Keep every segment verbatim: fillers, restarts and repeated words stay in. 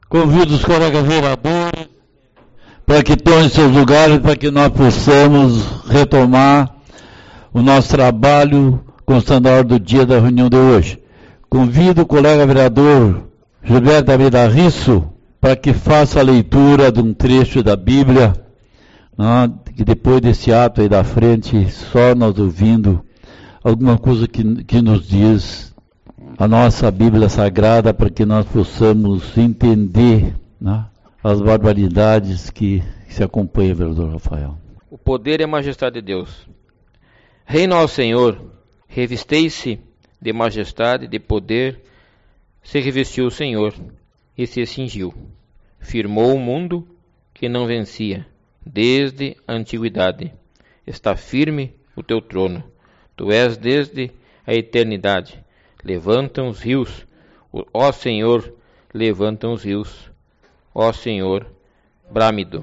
Convido os colegas vereadores para que tomem seus lugares, para que nós possamos retomar o nosso trabalho constando a hora do dia da reunião de hoje. Convido o colega vereador Gilberto Almeida Risso para que faça a leitura de um trecho da Bíblia, né, que depois desse ato aí da frente, só nós ouvindo alguma coisa que, que nos diz a nossa Bíblia Sagrada, para que nós possamos entender, né, as barbaridades que se acompanham, vereador Rafael. O poder e a majestade de Deus. Reina ao Senhor, revistei-se de majestade, de poder, se revestiu o Senhor e se cingiu. Firmou o mundo que não vencia, desde a antiguidade. Está firme o teu trono. Tu és desde a eternidade. Levantam os rios, ó Senhor, levantam os rios, ó Senhor, brâmido.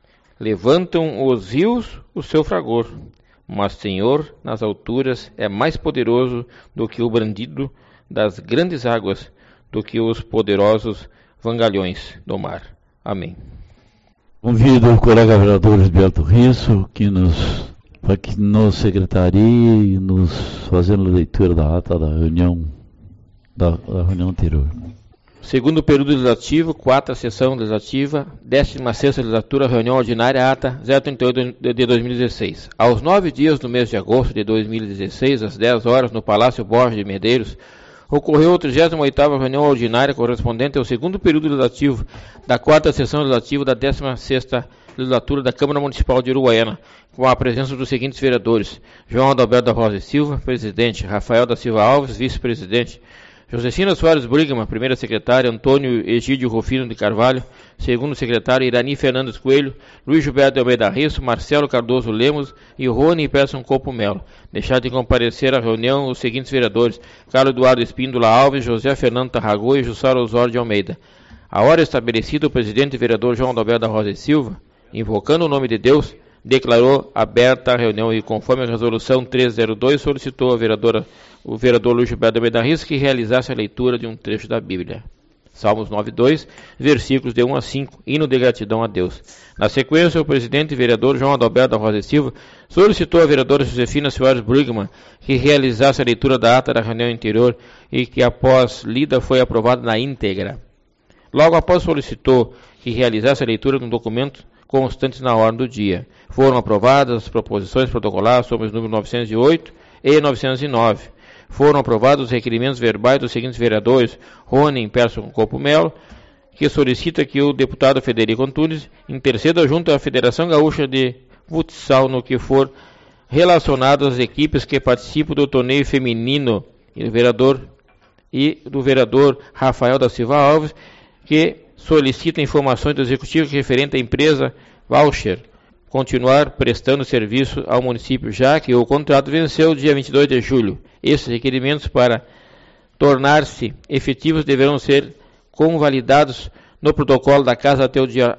Levantam os rios o seu fragor, mas Senhor, nas alturas, é mais poderoso do que o brandido das grandes águas, do que os poderosos vangalhões do mar. Amém. Convido o colega vereador Gilberto Risso, que nos, para que nos secretarie, nos fazendo a leitura da ata da reunião, da, da reunião anterior. Segundo período legislativo, quarta sessão legislativa, décima sexta legislatura, reunião ordinária, ata zero trinta e oito de dois mil e dezesseis. Aos nove dias do mês de agosto de dois mil e dezesseis, às dez horas, no Palácio Borges de Medeiros, ocorreu a trigésima oitava reunião ordinária correspondente ao segundo período legislativo da quarta sessão legislativa da décima sexta legislatura da Câmara Municipal de Uruguaiana, com a presença dos seguintes vereadores: João Adalberto da Rosa e Silva, presidente; Rafael da Silva Alves, vice-presidente; Josefina Soares Brigman, primeira secretária; Antônio Egídio Rufino de Carvalho, segundo secretário; Irani Fernandes Coelho, Luiz Gilberto de Almeida Risso, Marcelo Cardoso Lemos e Rony Persson Copo Melo. Deixar de comparecer à reunião os seguintes vereadores: Carlos Eduardo Espíndola Alves, José Fernando Tarragô e Jussara Osório de Almeida. A hora estabelecida, o presidente e vereador João Adalberto da Rosa e Silva, invocando o nome de Deus, declarou aberta a reunião e, conforme a resolução trezentos e dois, solicitou a vereadora, o vereador Luiz Gilberto de Almeida Risso que realizasse a leitura de um trecho da Bíblia. Salmos nove, dois, versículos de um a cinco, hino de gratidão a Deus. Na sequência, o presidente e vereador João Adalberto da Rosa e Silva solicitou à vereadora Josefina Soares Brigman que realizasse a leitura da ata da reunião anterior e que, após lida, foi aprovada na íntegra. Logo após, solicitou que realizasse a leitura de um documento constantes na ordem do dia. Foram aprovadas as proposições protocolares sobre os números novecentos e oito e novecentos e nove. Foram aprovados os requerimentos verbais dos seguintes vereadores: Rony Persson Copo Melo, que solicita que o deputado Federico Antunes interceda junto à Federação Gaúcha de Futsal no que for relacionado às equipes que participam do torneio feminino, e do vereador, e do vereador Rafael da Silva Alves, que solicita informações do executivo referente à empresa Voucher continuar prestando serviço ao município, já que o contrato venceu dia vinte e dois de julho. Esses requerimentos, para tornar-se efetivos, deverão ser convalidados no protocolo da Casa até, o dia,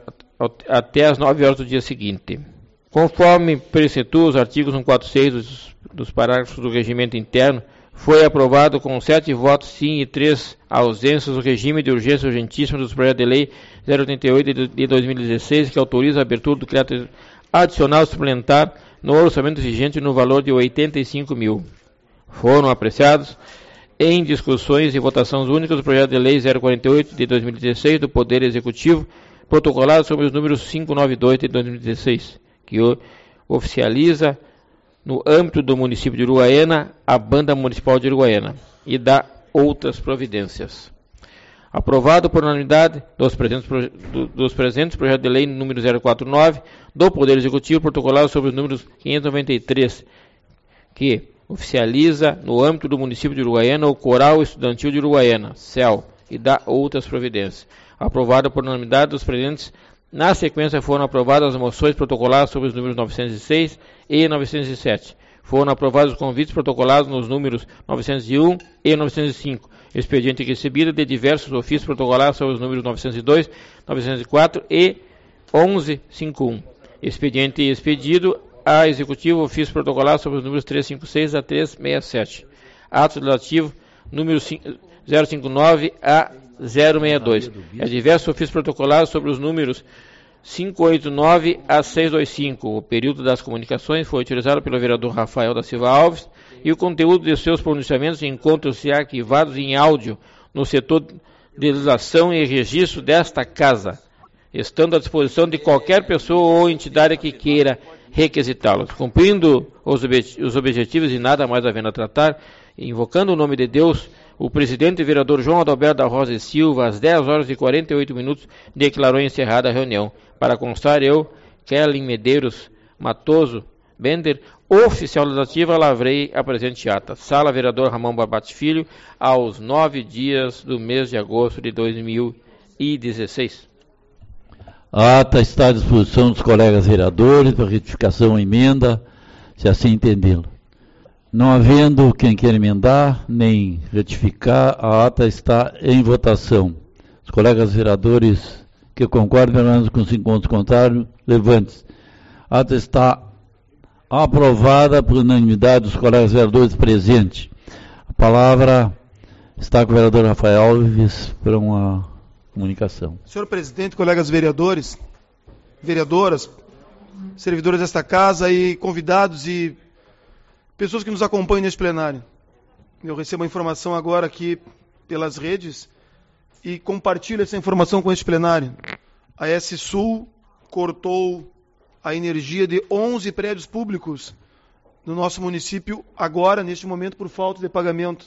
até as nove horas do dia seguinte. Conforme precetua os artigos cento e quarenta e seis dos, dos parágrafos do regimento interno, foi aprovado com sete votos sim e três ausências o regime de urgência urgentíssima dos projetos de lei zero oitenta e oito de dois mil e dezesseis, que autoriza a abertura do crédito adicional suplementar no orçamento vigente no valor de oitenta e cinco mil. Foram apreciados em discussões e votações únicas do projeto de lei zero quarenta e oito de dois mil e dezesseis do Poder Executivo, protocolado sobre os números quinhentos e noventa e dois de dois mil e dezesseis, que oficializa no âmbito do município de Uruguaiana a Banda Municipal de Uruguaiana e dá outras providências. Aprovado por unanimidade dos presentes, dos presentes projeto de lei número zero quatro nove do Poder Executivo, protocolado sobre os números quinhentos e noventa e três, que oficializa no âmbito do município de Uruguaiana o Coral Estudantil de Uruguaiana, C E L, e dá outras providências. Aprovado por unanimidade dos presentes. Na sequência, foram aprovadas as moções protocoladas sobre os números novecentos e seis e novecentos e sete. Foram aprovados os convites protocolados nos números novecentos e um e novecentos e cinco. Expediente recebido de diversos ofícios protocolados sobre os números novecentos e dois, novecentos e quatro e mil e cinquenta e um. Expediente expedido a Executivo ofício protocolado sobre os números trezentos e cinquenta e seis a trezentos e sessenta e sete. Ato legislativo número zero cinquenta e nove a zero seis dois. É diversos ofícios protocolados sobre os números cinco oito nove a seis dois cinco. O período das comunicações foi utilizado pelo vereador Rafael da Silva Alves e o conteúdo de seus pronunciamentos encontram-se arquivados em áudio no setor de legislação e registro desta casa, estando à disposição de qualquer pessoa ou entidade que queira requisitá-los. Cumprindo os, objet- os objetivos e nada mais havendo a tratar, invocando o nome de Deus, o presidente e vereador João Adalberto da Rosa e Silva, às dez horas e quarenta e oito minutos, declarou encerrada a reunião. Para constar, eu, Kellen Medeiros Matoso Bender, oficial legislativa, lavrei a presente ata. Sala vereador Ramon Barbati Filho, aos nove dias do mês de agosto de dois mil e dezesseis. A ata está à disposição dos colegas vereadores para retificação ou emenda, se assim entendê-lo. Não havendo quem queira emendar, nem retificar, a ata está em votação. Os colegas vereadores que concordam, pelo menos com cinco pontos contrários, levante-se. A ata está aprovada por unanimidade dos colegas vereadores presentes. A palavra está com o vereador Rafael Alves para uma comunicação. Senhor presidente, colegas vereadores, vereadoras, servidores desta casa e convidados e pessoas que nos acompanham neste plenário. Eu recebo a informação agora aqui pelas redes e compartilho essa informação com este plenário. A S Sul cortou a energia de onze prédios públicos no nosso município agora, neste momento, por falta de pagamento.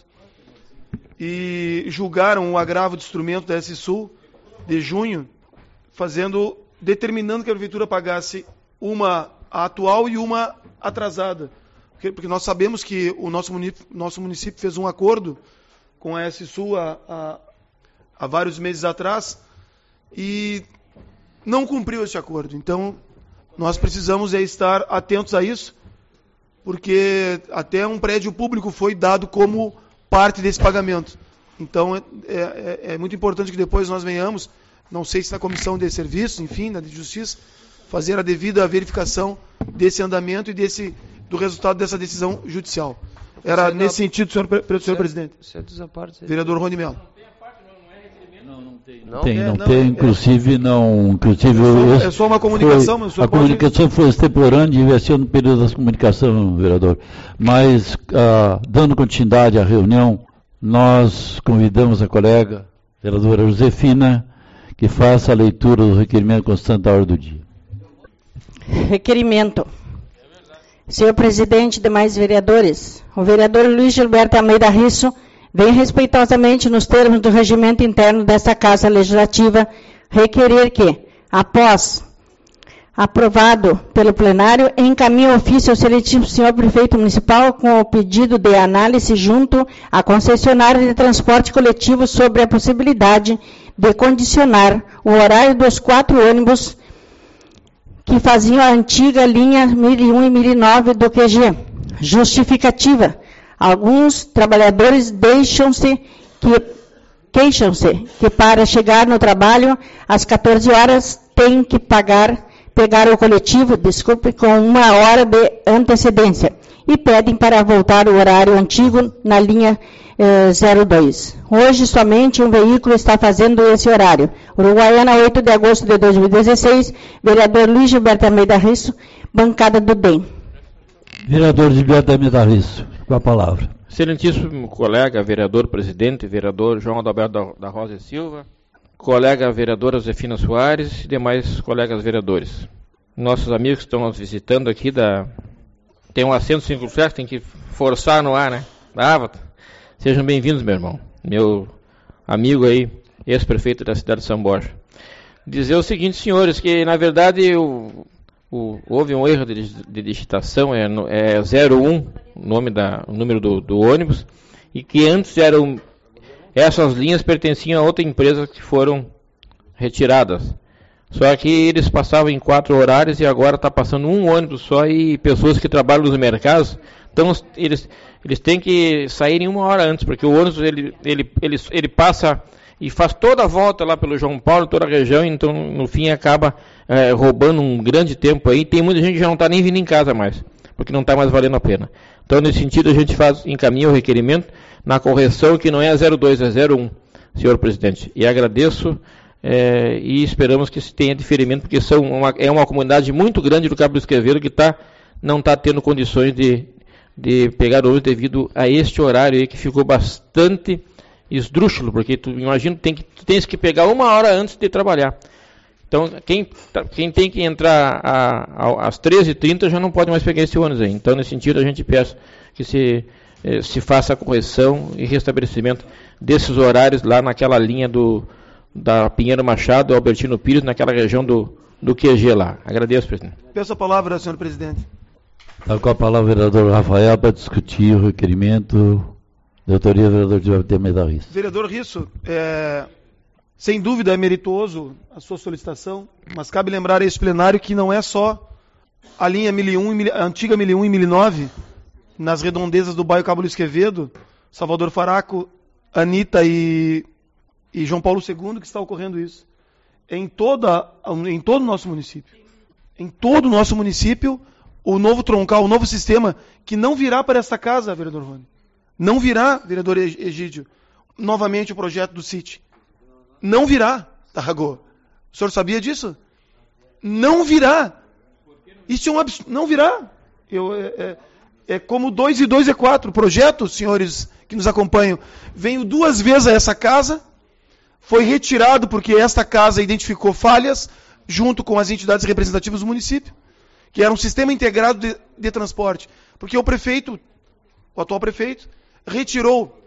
E julgaram o agravo de instrumento da S Sul de junho, fazendo, determinando que a prefeitura pagasse uma atual e uma atrasada. Porque, porque nós sabemos que o nosso município, nosso município fez um acordo com a S Sul há, há, há vários meses atrás e não cumpriu esse acordo. Então, nós precisamos é estar atentos a isso, porque até um prédio público foi dado como parte desse pagamento. Então, é, é, é muito importante que depois nós venhamos, não sei se na comissão de serviço, enfim, na de justiça, fazer a devida verificação desse andamento e desse, do resultado dessa decisão judicial. Era nesse sentido, senhor, senhor presidente. Vereador Rony Melo. Não tem, não, não tem, inclusive não, inclusive é só, é só uma comunicação, foi, a comunicação foi extemporânea, devia ser no período da comunicação, vereador. Mas ah, dando continuidade à reunião, nós convidamos a colega vereadora Josefina que faça a leitura do requerimento constante da ordem do dia. Requerimento. Senhor presidente e demais vereadores, o vereador Luiz Gilberto Almeida Risso vem respeitosamente nos termos do regimento interno desta Casa Legislativa requerer que, após aprovado pelo plenário, encaminhe o ofício ao excelentíssimo senhor prefeito municipal com o pedido de análise junto à concessionária de transporte coletivo sobre a possibilidade de condicionar o horário dos quatro ônibus que faziam a antiga linha mil e um e mil e nove do Q G. Justificativa. Alguns trabalhadores deixam-se que, queixam-se que para chegar no trabalho às quatorze horas têm que pagar, pegar o coletivo, desculpe, com uma hora de antecedência e pedem para voltar o horário antigo na linha eh, zero dois. Hoje somente um veículo está fazendo esse horário. Uruguaiana, oito de agosto de dois mil e dezesseis, vereador Luiz Gilberto Almeida Risso, bancada do D E M. Vereador Gilberto Almeida Risso, com a palavra. Excelentíssimo colega, vereador presidente, vereador João Adalberto da, da Rosa e Silva, colega vereadora Josefina Soares e demais colegas vereadores. Nossos amigos que estão nos visitando aqui, da... tem um acento circunflexo, tem que forçar no ar, né? Ah, sejam bem-vindos, meu irmão, meu amigo aí, ex-prefeito da cidade de São Borja. Dizer o seguinte, senhores, que na verdade o, o, houve um erro de, de digitação, é, é zero um, o, nome da, o número do, do ônibus, e que antes eram, essas linhas pertenciam a outra empresa que foram retiradas. Só que eles passavam em quatro horários e agora está passando um ônibus só e pessoas que trabalham nos mercados, então eles, eles têm que sair em uma hora antes, porque o ônibus ele, ele, ele, ele passa e faz toda a volta lá pelo João Paulo, toda a região, então no fim acaba é, roubando um grande tempo aí. Tem muita gente que já não está nem vindo em casa mais, porque não está mais valendo a pena. Então nesse sentido a gente faz, encaminha o requerimento na correção que não é zero dois, é zero um. senhor presidente. E agradeço é, e esperamos que se tenha diferimento, porque são uma, é uma comunidade muito grande do Cabo do Esqueveiro que tá, não está tendo condições de, de pegar ônibus devido a este horário aí que ficou bastante esdrúxulo, porque tu imagina, tem que, tu tens que pegar uma hora antes de trabalhar. Então, quem, quem tem que entrar a, a, às treze e trinta já não pode mais pegar esse ônibus aí. Então, nesse sentido, a gente peça que se, eh, se faça a correção e restabelecimento desses horários lá naquela linha do, da Pinheiro Machado, Albertino Pires, naquela região do, do Q G lá. Agradeço, presidente. Peço a palavra, senhor presidente. Está com a palavra o vereador Rafael para discutir o requerimento de autoria do vereador Gilberto de Almeida Risso. Vereador Risso, é, sem dúvida é meritoso a sua solicitação, mas cabe lembrar a esse plenário que não é só a linha mil e um, a antiga mil e um e mil e nove, nas redondezas do bairro Cabo do Esquevedo, Salvador Faraco, Anitta e, e João Paulo segundo, que está ocorrendo isso. Em, toda, em todo o nosso município. Em todo o nosso município, o novo troncal, o novo sistema, que não virá para esta casa, vereador Rony. Não virá, vereador Egídio, novamente o projeto do C I T. Não virá, Tarragô. O senhor sabia disso? Não virá. Isso é um absurdo. Não virá. Eu, é, é, é como dois e dois é quatro. Projetos, senhores que nos acompanham. Venho duas vezes a essa casa. Foi retirado porque esta casa identificou falhas junto com as entidades representativas do município, que era um sistema integrado de, de transporte. Porque o prefeito, o atual prefeito, retirou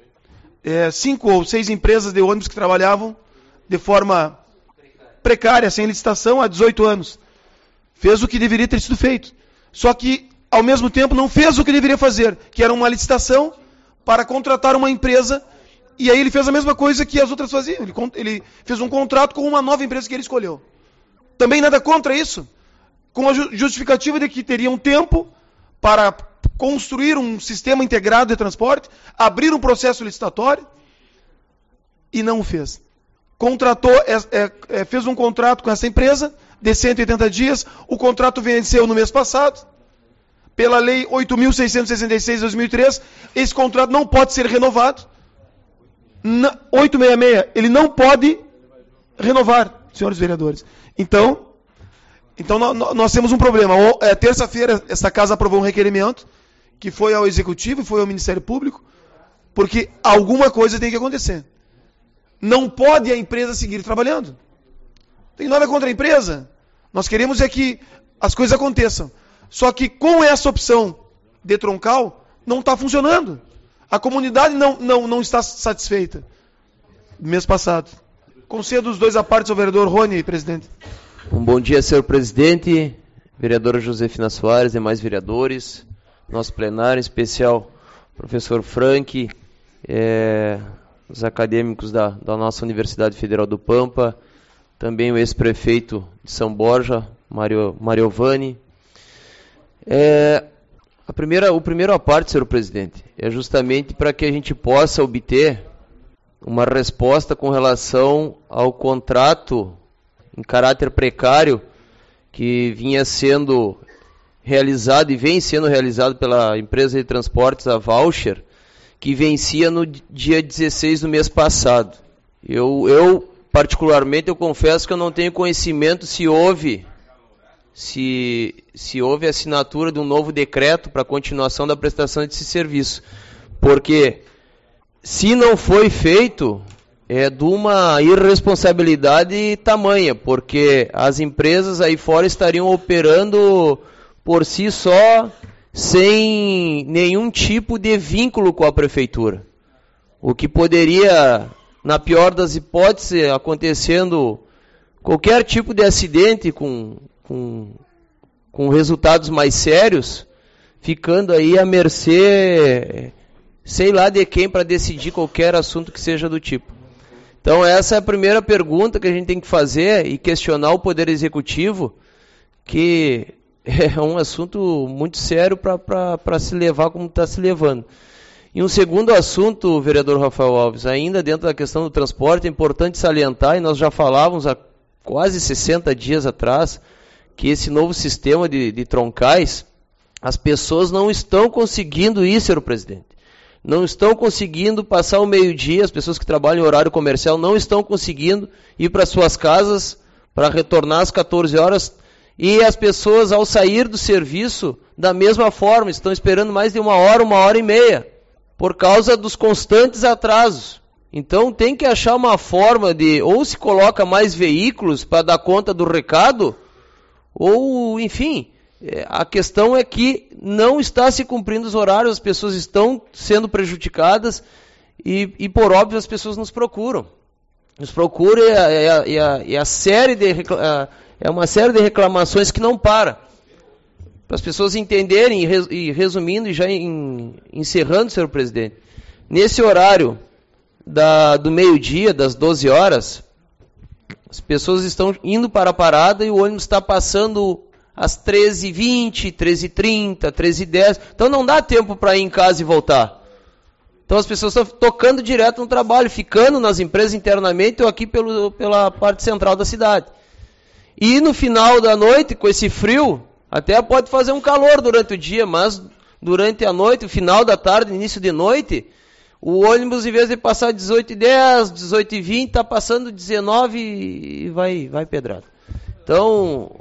é, cinco ou seis empresas de ônibus que trabalhavam de forma precária, sem licitação, há dezoito anos. Fez o que deveria ter sido feito. Só que, ao mesmo tempo, não fez o que deveria fazer, que era uma licitação para contratar uma empresa, e aí ele fez a mesma coisa que as outras faziam. Ele, ele fez um contrato com uma nova empresa que ele escolheu. Também nada contra isso, com a justificativa de que teria um tempo para construir um sistema integrado de transporte, abrir um processo licitatório, e não o fez. Contratou, é, é, fez um contrato com essa empresa de cento e oitenta dias, o contrato venceu no mês passado, pela lei oito mil seiscentos e sessenta e seis de dois mil e três, esse contrato não pode ser renovado. Na, oitocentos e sessenta e seis, ele não pode renovar, senhores vereadores. Então, então nós, nós temos um problema. É, terça-feira, esta casa aprovou um requerimento, que foi ao Executivo e foi ao Ministério Público, porque alguma coisa tem que acontecer. Não pode a empresa seguir trabalhando. Não tem nada contra a empresa. Nós queremos é que as coisas aconteçam. Só que com essa opção de troncal, não está funcionando. A comunidade não, não, não está satisfeita. Mês passado. Concedo os dois a parte ao vereador Rony, presidente. Um bom dia, senhor presidente, vereadora Josefina Soares, demais vereadores, nosso plenário, em especial professor Frank, é, os acadêmicos da, da nossa Universidade Federal do Pampa, também o ex-prefeito de São Borja, Mario, Mariovani. É, a primeira, o primeiro a parte, senhor presidente, é justamente para que a gente possa obter uma resposta com relação ao contrato em caráter precário que vinha sendo realizado e vem sendo realizado pela empresa de transportes, a Voucher, que vencia no dia dezesseis do mês passado. Eu, eu particularmente, eu confesso que eu não tenho conhecimento se houve, se, se houve assinatura de um novo decreto para a continuação da prestação desse serviço. Porque, se não foi feito, é de uma irresponsabilidade tamanha, porque as empresas aí fora estariam operando por si só, sem nenhum tipo de vínculo com a prefeitura. O que poderia, na pior das hipóteses, acontecendo qualquer tipo de acidente com, com, com resultados mais sérios, ficando aí à mercê, sei lá de quem, para decidir qualquer assunto que seja do tipo. Então essa é a primeira pergunta que a gente tem que fazer e questionar o Poder Executivo, que é um assunto muito sério para se levar como está se levando. E um segundo assunto, vereador Rafael Alves, ainda dentro da questão do transporte, é importante salientar, e nós já falávamos há quase sessenta dias atrás, que esse novo sistema de, de troncais, as pessoas não estão conseguindo ir, senhor presidente. não estão conseguindo passar o meio-dia, as pessoas que trabalham em horário comercial não estão conseguindo ir para suas casas para retornar às quatorze horas, e as pessoas, ao sair do serviço, da mesma forma, estão esperando mais de uma hora, uma hora e meia, por causa dos constantes atrasos. Então tem que achar uma forma de, ou se coloca mais veículos para dar conta do recado, ou, enfim, a questão é que não está se cumprindo os horários, as pessoas estão sendo prejudicadas e, e por óbvio, as pessoas nos procuram. Nos procuram e a, e a, e a, e a série de, a, é uma série de reclamações que não para. Para as pessoas entenderem, e resumindo e já em, encerrando, senhor presidente, nesse horário da, do meio-dia, das doze horas, as pessoas estão indo para a parada e o ônibus está passando às treze e vinte, treze e trinta, treze e dez. Então não dá tempo para ir em casa e voltar. Então as pessoas estão tocando direto no trabalho, ficando nas empresas internamente ou aqui pelo, pela parte central da cidade. E no final da noite, com esse frio, até pode fazer um calor durante o dia, mas durante a noite, o final da tarde, início de noite, o ônibus, em vez de passar dezoito e dez, dezoito e vinte, está passando dezenove e vai, vai pedrado. Então,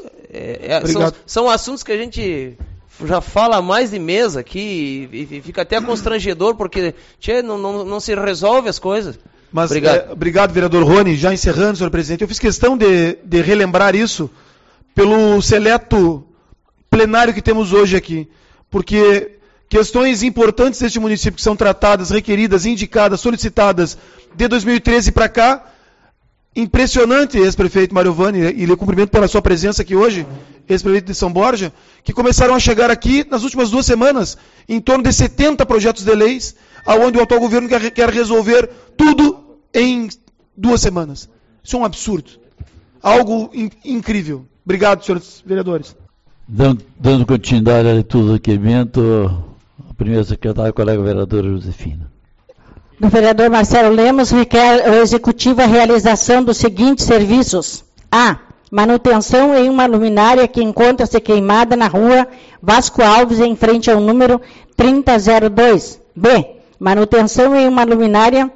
é, é, são, são assuntos que a gente já fala há mais de mês aqui e, e fica até constrangedor, porque tchê, não, não, não se resolve as coisas. Mas, obrigado. É, obrigado, vereador Rony. Já encerrando, senhor presidente, eu fiz questão de, de relembrar isso pelo seleto plenário que temos hoje aqui, porque questões importantes deste município que são tratadas, requeridas, indicadas, solicitadas de dois mil e treze para cá, impressionante, ex-prefeito Mário Vani, e lhe cumprimento pela sua presença aqui hoje, ex-prefeito de São Borja, que começaram a chegar aqui nas últimas duas semanas, em torno de setenta projetos de leis, onde o atual governo quer, quer resolver tudo em duas semanas. Isso é um absurdo. Algo in, incrível. Obrigado, senhores vereadores. Dando, dando continuidade à leitura do requerimento, a primeira secretária, a colega vereadora Josefina. Do vereador Marcelo Lemos, requer o Executivo a realização dos seguintes serviços. A. Manutenção em uma luminária que encontra-se queimada na rua Vasco Alves, em frente ao número trinta zero dois. B. Manutenção em uma luminária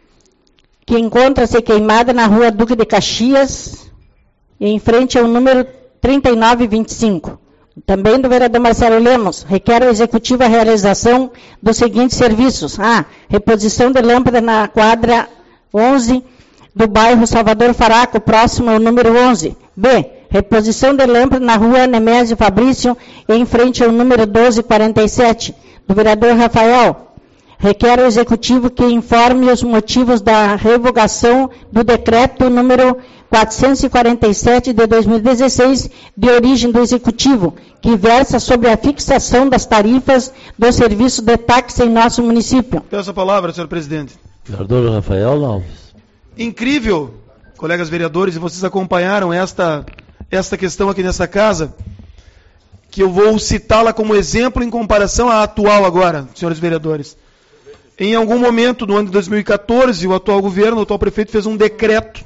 que encontra-se queimada na rua Duque de Caxias, em frente ao número trinta e nove vinte e cinco. Também do vereador Marcelo Lemos, requer o Executivo a realização dos seguintes serviços. A. Reposição de lâmpada na quadra onze do bairro Salvador Faraco, próximo ao número onze. B. Reposição de lâmpada na rua Nemésio Fabrício, em frente ao número doze quarenta e sete. Do vereador Rafael, requer o Executivo que informe os motivos da revogação do decreto número quatrocentos e quarenta e sete de dois mil e dezesseis, de origem do Executivo, que versa sobre a fixação das tarifas do serviço de táxi em nosso município. Peço a palavra, senhor presidente. Vereador Rafael Alves. Incrível, colegas vereadores, e vocês acompanharam esta, esta questão aqui nessa casa, que eu vou citá-la como exemplo em comparação à atual agora, senhores vereadores. Em algum momento, no ano de dois mil e quatorze, o atual governo, o atual prefeito, fez um decreto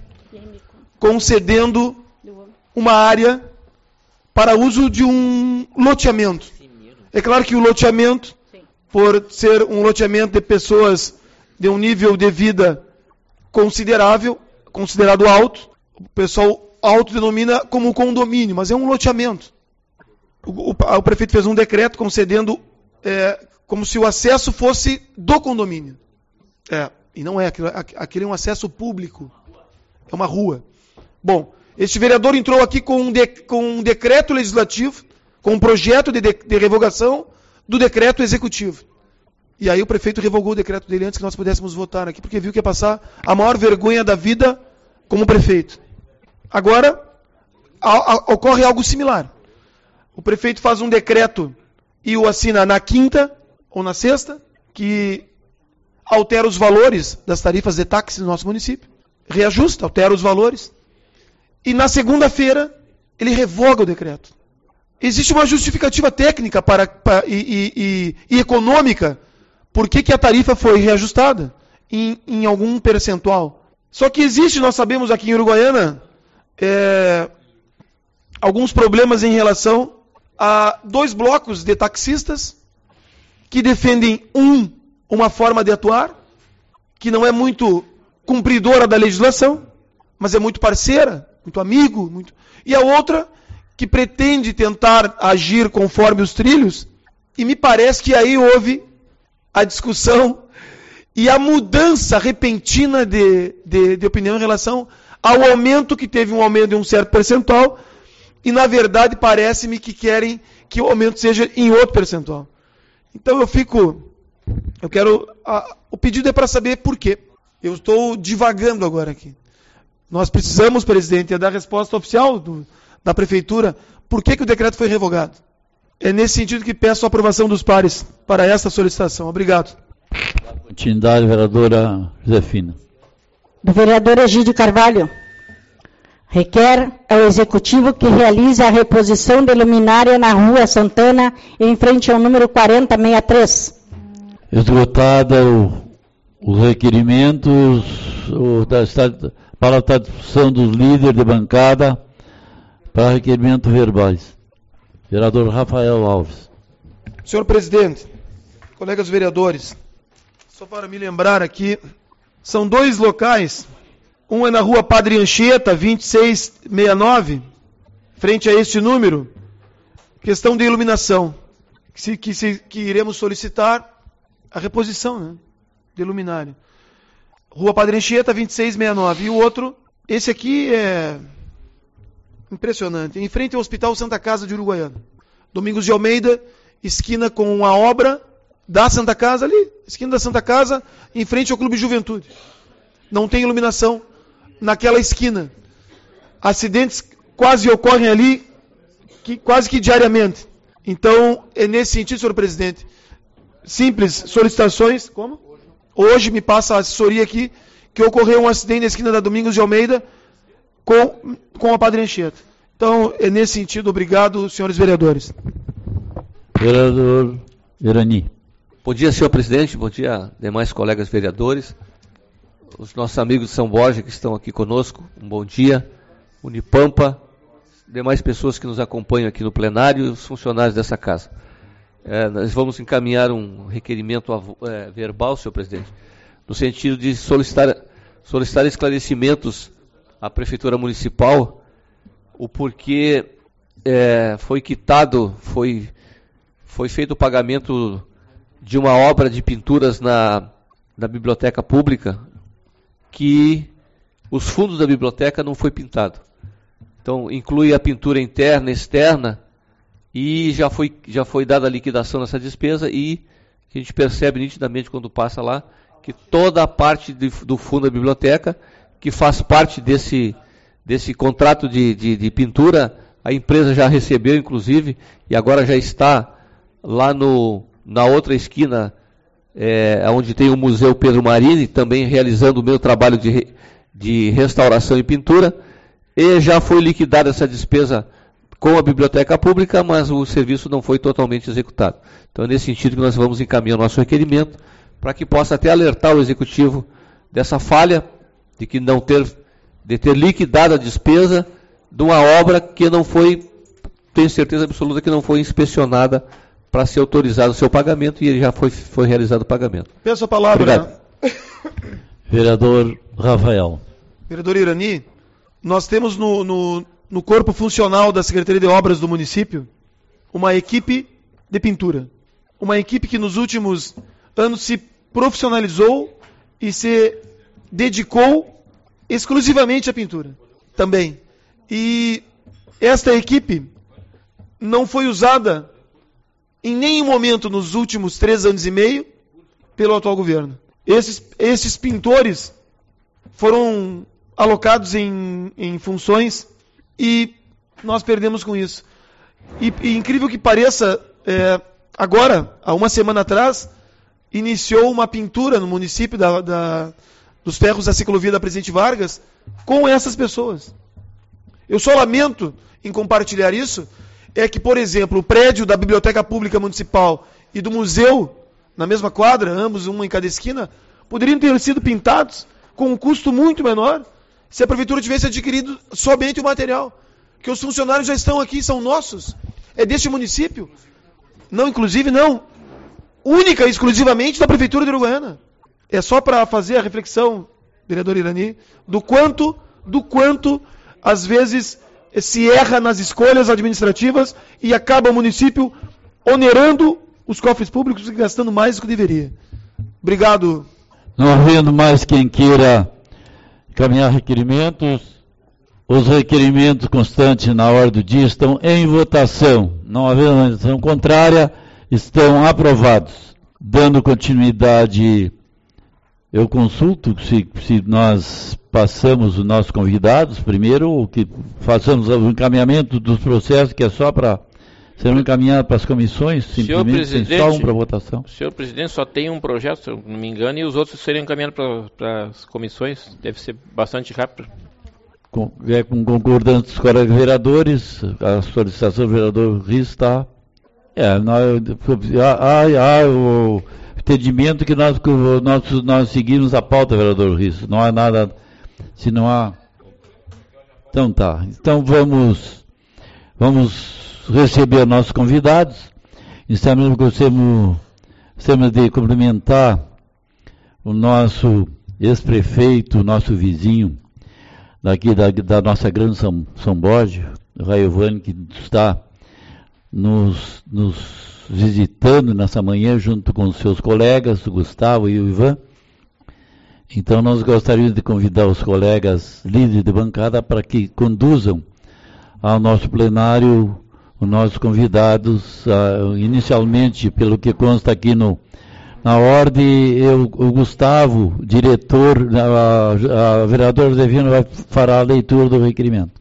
concedendo uma área para uso de um loteamento. É claro que o loteamento, por ser um loteamento de pessoas de um nível de vida considerável, considerado alto, o pessoal autodenomina como condomínio, mas é um loteamento. O, o, o prefeito fez um decreto concedendo é, como se o acesso fosse do condomínio. É, e não é, aquilo, aquilo é um acesso público. É uma rua. Bom, este vereador entrou aqui com um, de, com um decreto legislativo, com um projeto de, de, de revogação do decreto executivo. E aí o prefeito revogou o decreto dele antes que nós pudéssemos votar aqui, porque viu que ia passar a maior vergonha da vida como prefeito. Agora, a, a, ocorre algo similar. O prefeito faz um decreto e o assina na quinta ou na sexta, que altera os valores das tarifas de táxi no nosso município, reajusta, altera os valores, e na segunda-feira ele revoga o decreto. Existe uma justificativa técnica para, para, e, e, e, e econômica por que, que a tarifa foi reajustada em, em algum percentual. Só que existe, nós sabemos aqui em Uruguaiana, é, alguns problemas em relação a dois blocos de taxistas que defendem um uma forma de atuar que não é muito cumpridora da legislação, mas é muito parceira, muito amigo, muito... e a outra que pretende tentar agir conforme os trilhos, e me parece que aí houve a discussão e a mudança repentina de, de, de opinião em relação ao aumento, que teve um aumento de um certo percentual, e na verdade parece-me que querem que o aumento seja em outro percentual. Então eu fico, eu quero, a, o pedido é para saber por quê. Eu estou divagando agora aqui. Nós precisamos, presidente, é dar resposta oficial do, da prefeitura, por que, que o decreto foi revogado. É nesse sentido que peço a aprovação dos pares para essa solicitação. Obrigado. Continuidade, vereadora Josefina. Do vereador Egídio Carvalho. Requer ao Executivo que realize a reposição de luminária na Rua Santana, em frente ao número quarenta sessenta e três. Esgotada o, os requerimentos o, da, para a tradução dos líderes de bancada para requerimentos verbais. Vereador Rafael Alves. Senhor presidente, colegas vereadores, só para me lembrar aqui, são dois locais. Um é na rua Padre Anchieta, vinte e seis sessenta e nove, frente a este número, questão de iluminação, que, se, que, se, que iremos solicitar a reposição, né, de luminária. Rua Padre Anchieta, vinte e seis sessenta e nove. E o outro, esse aqui é impressionante, em frente ao Hospital Santa Casa de Uruguaiana. Domingos de Almeida, esquina com a obra da Santa Casa ali, esquina da Santa Casa, em frente ao Clube Juventude. Não tem iluminação naquela esquina. Acidentes quase ocorrem ali, que, quase que diariamente. Então, é nesse sentido, senhor presidente, simples solicitações, como? Hoje me passa a assessoria aqui, que ocorreu um acidente na esquina da Domingos de Almeida com, com a Padre Anchieta. Então, é nesse sentido, obrigado, senhores vereadores. Vereador Irani. Bom dia, senhor presidente, bom dia, demais colegas vereadores. Os nossos amigos de São Borja que estão aqui conosco, um bom dia. Unipampa, demais pessoas que nos acompanham aqui no plenário e os funcionários dessa casa. É, nós vamos encaminhar um requerimento é, verbal, senhor presidente, no sentido de solicitar, solicitar esclarecimentos à Prefeitura Municipal, o porquê é, foi quitado, foi, foi feito o pagamento de uma obra de pinturas na, na Biblioteca Pública, que os fundos da biblioteca não foi pintado. Então, inclui a pintura interna e externa, e já foi, já foi dada a liquidação nessa despesa, e a gente percebe nitidamente quando passa lá, que toda a parte de, do fundo da biblioteca, que faz parte desse, desse contrato de, de, de pintura, a empresa já recebeu, inclusive, e agora já está lá no, na outra esquina, É, onde tem o Museu Pedro Marini, também realizando o meu trabalho de, de restauração e pintura, e já foi liquidada essa despesa com a Biblioteca Pública, mas o serviço não foi totalmente executado. Então é nesse sentido que nós vamos encaminhar o nosso requerimento, para que possa até alertar o Executivo dessa falha, de que não ter, de ter liquidado a despesa de uma obra que não foi, tenho certeza absoluta que não foi inspecionada para ser autorizado o seu pagamento, e já foi, foi realizado o pagamento. Peço a palavra. Obrigado. Vereador Rafael. Vereador Irani, nós temos no, no, no corpo funcional da Secretaria de Obras do município uma equipe de pintura. Uma equipe que nos últimos anos se profissionalizou e se dedicou exclusivamente à pintura também. E esta equipe não foi usada em nenhum momento nos últimos três anos e meio pelo atual governo. Esses, esses pintores foram alocados em, em funções e nós perdemos com isso. E, e incrível que pareça, é, agora, há uma semana atrás, iniciou uma pintura no município da, da, dos ferros da ciclovia da Presidente Vargas com essas pessoas. Eu só lamento em compartilhar isso, é que, por exemplo, o prédio da Biblioteca Pública Municipal e do museu, na mesma quadra, ambos, um em cada esquina, poderiam ter sido pintados com um custo muito menor se a Prefeitura tivesse adquirido somente o material. Que os funcionários já estão aqui, são nossos, é deste município. Não, inclusive, não. única e exclusivamente da Prefeitura de Uruguaiana. É só para fazer a reflexão, vereador Irani, do quanto, do quanto, às vezes, se erra nas escolhas administrativas e acaba o município onerando os cofres públicos e gastando mais do que deveria. Obrigado. Não havendo mais quem queira encaminhar requerimentos, os requerimentos constantes na ordem do dia estão em votação. Não havendo votação contrária, estão aprovados. Dando continuidade, eu consulto se, se nós passamos os nossos convidados, primeiro, que façamos o encaminhamento dos processos, que é só para serão encaminhados para as comissões, simplesmente sem só um para votação. Senhor presidente, só tem um projeto, se eu não me engano, e os outros seriam encaminhados para, para as comissões. Deve ser bastante rápido. Com, é, com concordância dos colegas vereadores, a solicitação do vereador Risso está. É, nós, há, há o entendimento que nós, nós, nós seguimos a pauta, vereador Risso. Não há nada, se não há. Então tá. Então vamos, vamos receber nossos convidados. Inicialmente gostaríamos, gostaríamos de cumprimentar o nosso ex-prefeito, o nosso vizinho, daqui da, da nossa grande São, São Borja, o Raiovani, que está nos, nos visitando nessa manhã, junto com os seus colegas, o Gustavo e o Ivan. Então nós gostaríamos de convidar os colegas líderes de bancada para que conduzam ao nosso plenário os nossos convidados, uh, inicialmente, pelo que consta aqui no, na ordem, eu, o Gustavo, diretor, a, a vereadora Zevino vai fará a leitura do requerimento.